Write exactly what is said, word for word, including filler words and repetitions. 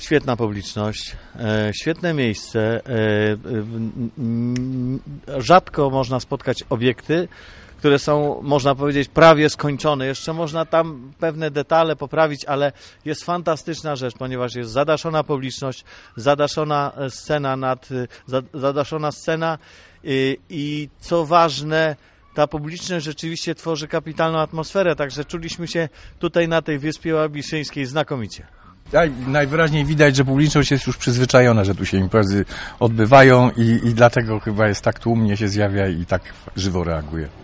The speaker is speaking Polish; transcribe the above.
Świetna publiczność, e, świetne miejsce. E, e, m, rzadko można spotkać obiekty, które są, można powiedzieć, prawie skończone. Jeszcze można tam pewne detale poprawić, ale jest fantastyczna rzecz, ponieważ jest zadaszona publiczność, zadaszona scena nad, zadaszona scena i, i co ważne, ta publiczność rzeczywiście tworzy kapitalną atmosferę, także czuliśmy się tutaj na tej Wyspie Łabiszyńskiej znakomicie. Najwyraźniej widać, że publiczność jest już przyzwyczajona, że tu się imprezy odbywają i, i dlatego chyba jest tak tłumnie się zjawia i tak żywo reaguje.